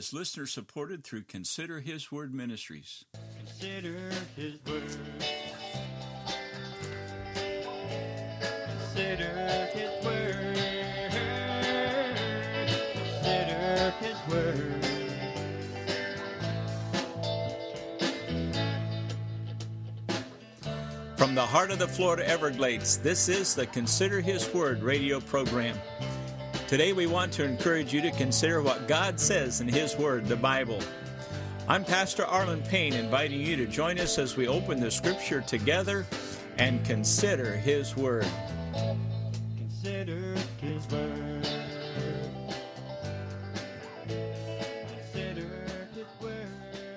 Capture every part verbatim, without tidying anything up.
is listener supported through Consider His Word Ministries. Consider His Word. Consider His Word. Consider His Word. From the heart of the Florida Everglades, this is the Consider His Word radio program. Today we want to encourage you to consider what God says in His Word, the Bible. I'm Pastor Arlen Payne, inviting you to join us as we open the Scripture together and consider His Word. Consider His Word. Consider His Word.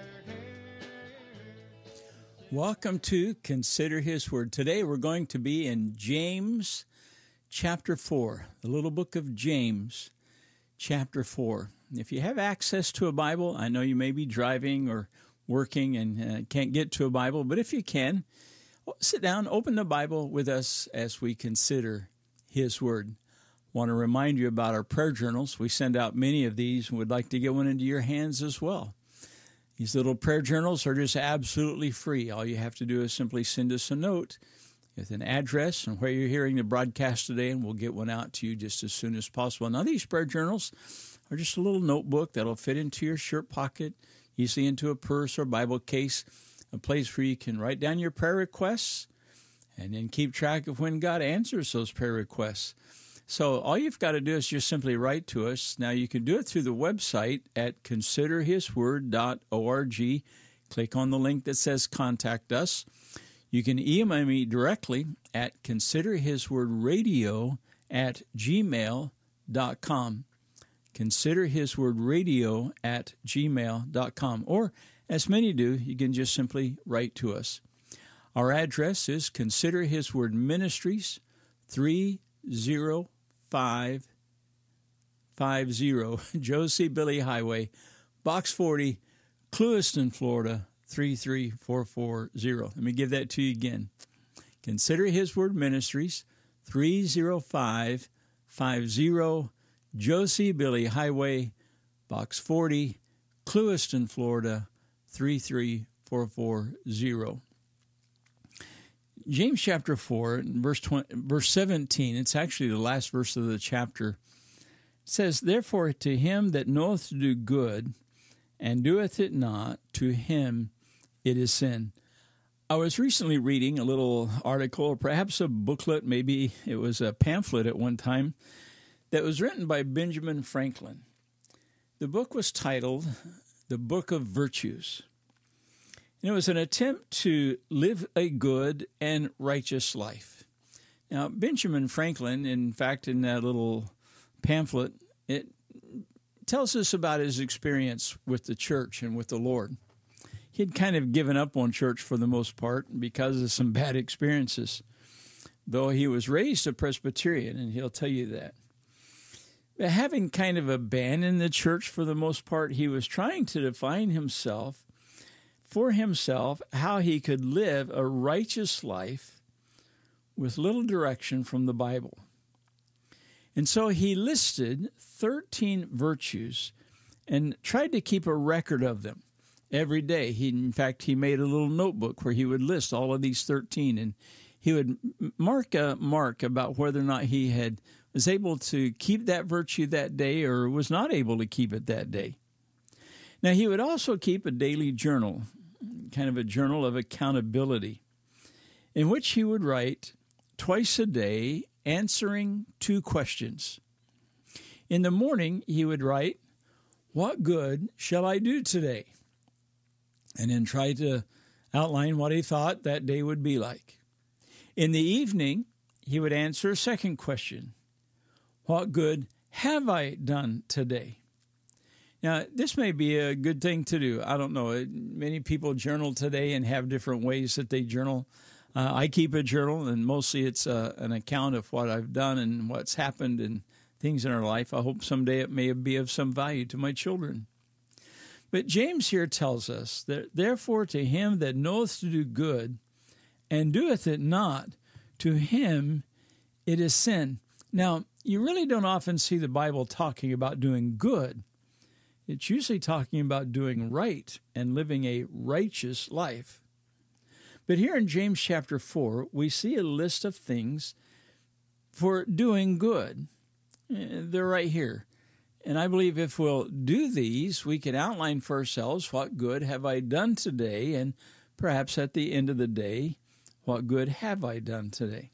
Welcome to Consider His Word. Today we're going to be in James chapter four, the little book of James, chapter four. If you have access to a Bible, I know you may be driving or working and uh, can't get to a Bible, but if you can, sit down, open the Bible with us as we consider His Word. I want to remind you about our prayer journals. We send out many of these and would like to get one into your hands as well. These little prayer journals are just absolutely free. All you have to do is simply send us a note with an address and where you're hearing the broadcast today, and we'll get one out to you just as soon as possible. Now, these prayer journals are just a little notebook that'll fit into your shirt pocket, easily into a purse or Bible case, a place where you can write down your prayer requests and then keep track of when God answers those prayer requests. So all you've got to do is just simply write to us. Now, you can do it through the website at consider his word dot org. Click on the link that says Contact Us. You can email me directly at considerhiswordradio at gmail dot com. Considerhiswordradio at gmail dot com. Or, as many do, you can just simply write to us. Our address is Consider His Word Ministries, three oh five fifty Josie Billy Highway, Box forty, Clewiston, Florida, three three four four zero. Let me give that to you again. Consider His Word Ministries, three oh five fifty Josie Billy Highway, Box forty, Clewiston, Florida, three three four four zero. James chapter four, verse twenty, verse seventeen, it's actually the last verse of the chapter. It says, "Therefore to him that knoweth to do good, and doeth it not, to him it is sin." I was recently reading a little article, or perhaps a booklet, maybe it was a pamphlet at one time, that was written by Benjamin Franklin. The book was titled The Book of Virtues. And it was an attempt to live a good and righteous life. Now, Benjamin Franklin, in fact, in that little pamphlet, it tells us about his experience with the church and with the Lord. He had kind of given up on church for the most part because of some bad experiences, though he was raised a Presbyterian, and he'll tell you that. But having kind of abandoned the church for the most part, he was trying to define himself, for himself, how he could live a righteous life with little direction from the Bible. And so he listed thirteen virtues and tried to keep a record of them every day. He, in fact, he made a little notebook where he would list all of these thirteen, and he would mark a mark about whether or not he had was able to keep that virtue that day or was not able to keep it that day. Now, he would also keep a daily journal, kind of a journal of accountability, in which he would write twice a day, answering two questions. In the morning, he would write, "What good shall I do today?" And then try to outline what he thought that day would be like. In the evening, he would answer a second question, "What good have I done today?" Now, this may be a good thing to do. I don't know. Many people journal today and have different ways that they journal. Uh, I keep a journal, and mostly it's uh, an account of what I've done and what's happened and things in our life. I hope someday it may be of some value to my children. But James here tells us that, "Therefore to him that knoweth to do good, and doeth it not, to him it is sin." Now, you really don't often see the Bible talking about doing good. It's usually talking about doing right and living a righteous life. But here in James chapter four, we see a list of things for doing good. They're right here. And I believe if we'll do these, we can outline for ourselves what good have I done today, and perhaps at the end of the day, what good have I done today?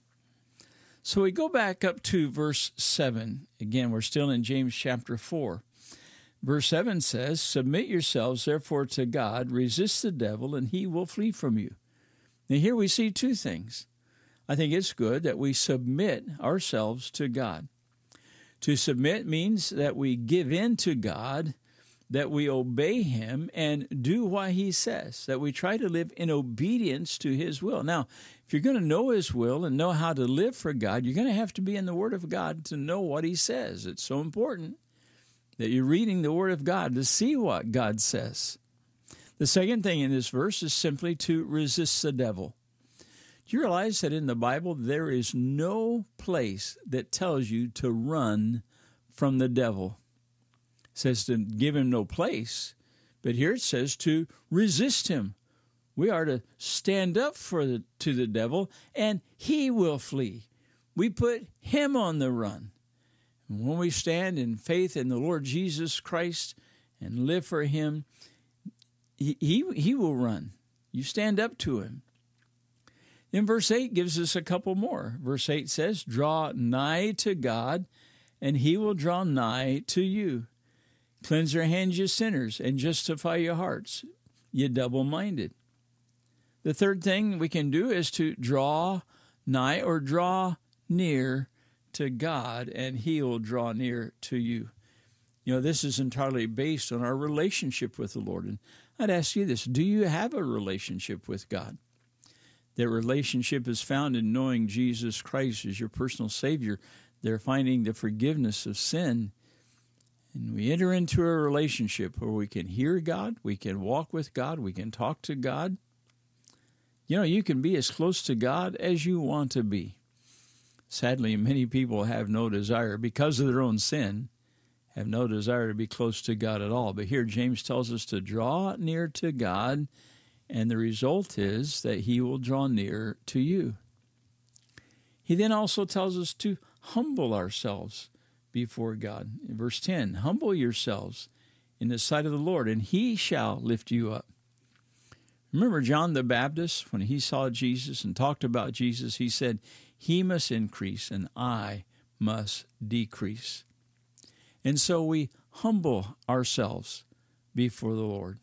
So we go back up to verse seven. Again, we're still in James chapter four. Verse seven says, "Submit yourselves therefore to God, resist the devil, and he will flee from you." Now here we see two things. I think it's good that we submit ourselves to God. To submit means that we give in to God, that we obey Him and do what He says, that we try to live in obedience to His will. Now, if you're going to know His will and know how to live for God, you're going to have to be in the Word of God to know what He says. It's so important that you're reading the Word of God to see what God says. The second thing in this verse is simply to resist the devil. Do you realize that in the Bible there is no place that tells you to run from the devil? It says to give him no place, but here it says to resist him. We are to stand up for the, to the devil, and he will flee. We put him on the run. And when we stand in faith in the Lord Jesus Christ and live for him, he, he, he will run. You stand up to him. Then verse eight gives us a couple more. Verse eight says, "Draw nigh to God, and he will draw nigh to you. Cleanse your hands, you sinners, and justify your hearts, you double-minded." The third thing we can do is to draw nigh or draw near to God, and he will draw near to you. You know, this is entirely based on our relationship with the Lord. And I'd ask you this, do you have a relationship with God? That relationship is found in knowing Jesus Christ as your personal Savior. They're finding the forgiveness of sin. And we enter into a relationship where we can hear God, we can walk with God, we can talk to God. You know, you can be as close to God as you want to be. Sadly, many people have no desire, because of their own sin, have no desire to be close to God at all. But here James tells us to draw near to God, and the result is that he will draw near to you. He then also tells us to humble ourselves before God. In verse ten, "Humble yourselves in the sight of the Lord, and he shall lift you up." Remember John the Baptist, when he saw Jesus and talked about Jesus, he said, "He must increase and I must decrease." And so we humble ourselves before the Lord.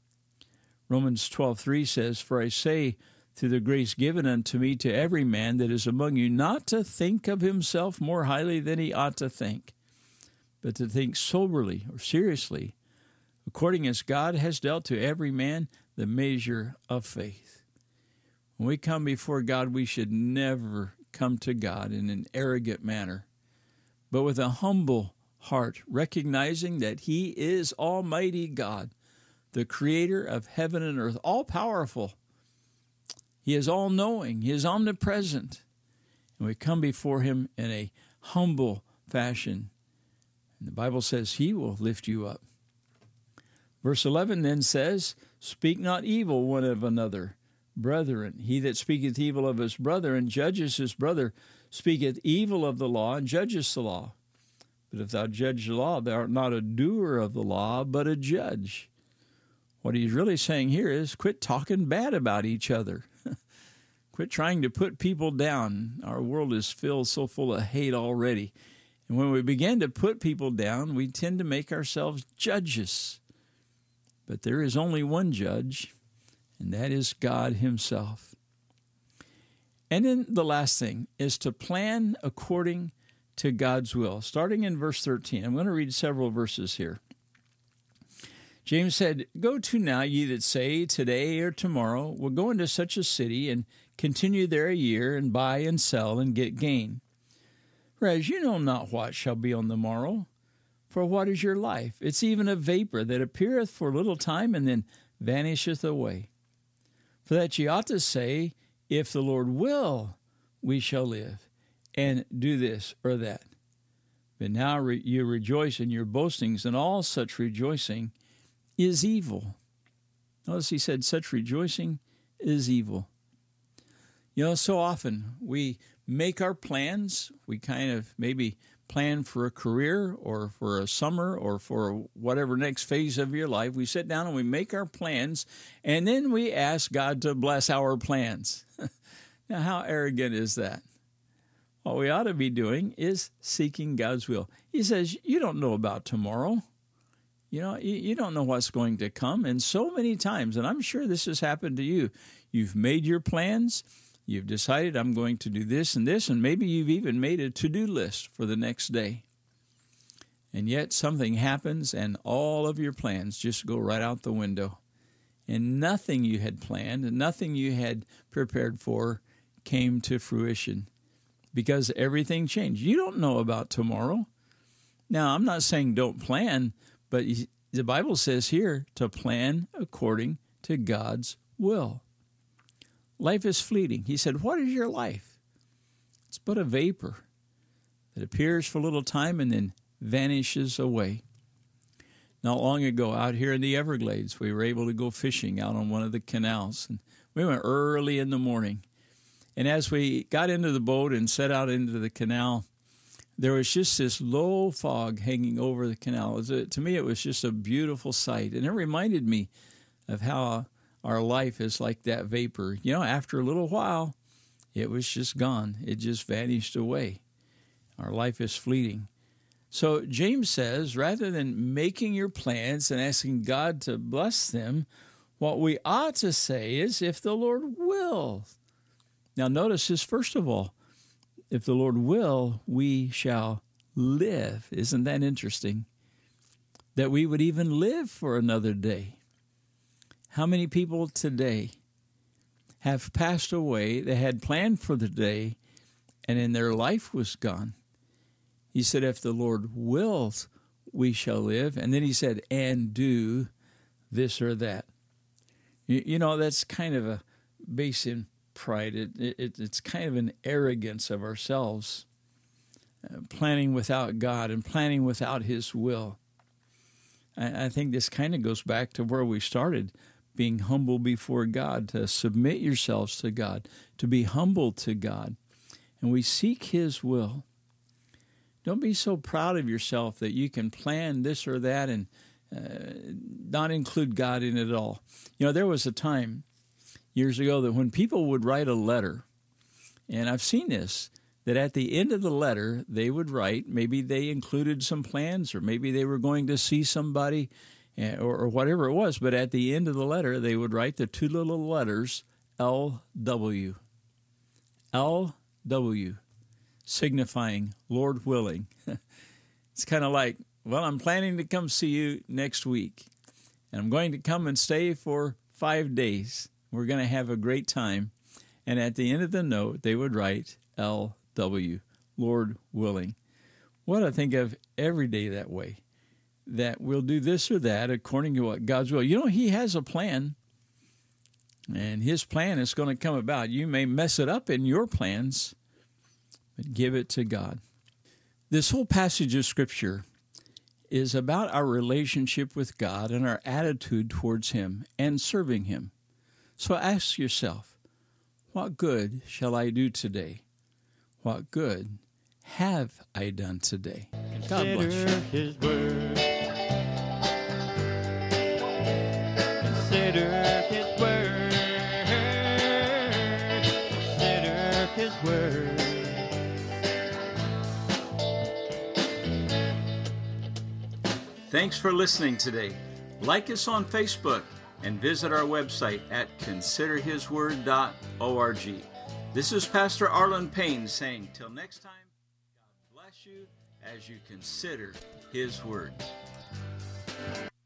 Romans twelve three says, "For I say, through the grace given unto me, to every man that is among you, not to think of himself more highly than he ought to think, but to think soberly or seriously, according as God has dealt to every man the measure of faith." When we come before God, we should never come to God in an arrogant manner, but with a humble heart, recognizing that he is Almighty God, the creator of heaven and earth, all-powerful. He is all-knowing. He is omnipresent. And we come before him in a humble fashion. And the Bible says he will lift you up. Verse eleven then says, "Speak not evil one of another. Brethren, he that speaketh evil of his brother and judges his brother speaketh evil of the law and judges the law. But if thou judge the law, thou art not a doer of the law, but a judge." What he's really saying here is quit talking bad about each other. Quit trying to put people down. Our world is filled so full of hate already. And when we begin to put people down, we tend to make ourselves judges. But there is only one judge, and that is God himself. And then the last thing is to plan according to God's will. Starting in verse thirteen, I'm going to read several verses here. James said, "Go to now, ye that say, today or tomorrow, we'll go into such a city and continue there a year, and buy and sell and get gain. Whereas you know not what shall be on the morrow. For what is your life? It's even a vapor that appeareth for a little time and then vanisheth away. For that ye ought to say, if the Lord will, we shall live, and do this or that. but now re- you rejoice in your boastings, and all such rejoicing is evil. Notice he said such rejoicing is evil. You know, so often we make our plans. We kind of maybe plan for a career or for a summer or for whatever next phase of your life. We sit down and we make our plans, and then we ask God to bless our plans. Now, how arrogant is that? What we ought to be doing is seeking God's will. He says, you don't know about tomorrow. You know, you, you don't know what's going to come. And so many times, and I'm sure this has happened to you, you've made your plans. You've decided I'm going to do this and this, and maybe you've even made a to-do list for the next day. And yet something happens, and all of your plans just go right out the window. And nothing you had planned, and nothing you had prepared for came to fruition because everything changed. You don't know about tomorrow. Now, I'm not saying don't plan, but the Bible says here to plan according to God's will. Life is fleeting. He said, what is your life? It's but a vapor that appears for a little time and then vanishes away. Not long ago, out here in the Everglades, we were able to go fishing out on one of the canals. And we went early in the morning. And as we got into the boat and set out into the canal, there was just this low fog hanging over the canal. It was a, to me, it was just a beautiful sight. And it reminded me of how our life is like that vapor. You know, after a little while, it was just gone. It just vanished away. Our life is fleeting. So James says, rather than making your plans and asking God to bless them, what we ought to say is, if the Lord will. Now notice this, first of all, if the Lord will, we shall live. Isn't that interesting? That we would even live for another day. How many people today have passed away, they had planned for the day, and then their life was gone? He said, if the Lord wills, we shall live. And then he said, and do this or that. You, you know, that's kind of a base in pride. It, it, it's kind of an arrogance of ourselves, uh, planning without God and planning without his will. I, I think this kind of goes back to where we started, being humble before God, to submit yourselves to God, to be humble to God. And we seek his will. Don't be so proud of yourself that you can plan this or that and uh, not include God in it at all. You know, there was a time years ago that when people would write a letter, and I've seen this, that at the end of the letter, they would write, maybe they included some plans, or maybe they were going to see somebody, uh, or, or whatever it was, but at the end of the letter, they would write the two little letters, L W. L W. Signifying Lord willing. It's kind of like, well, I'm planning to come see you next week, and I'm going to come and stay for five days. We're going to have a great time. And at the end of the note, they would write L W, Lord willing. What I think of every day that way, that we'll do this or that according to what God's will. You know, he has a plan, and his plan is going to come about. You may mess it up in your plans, but give it to God. This whole passage of Scripture is about our relationship with God and our attitude towards him and serving him. So ask yourself, what good shall I do today? What good have I done today? God bless you. Consider his word. Consider his word. Consider his word. Thanks for listening today. Like us on Facebook and visit our website at consider his word dot org. This is Pastor Arlen Payne saying, till next time, God bless you as you consider his word.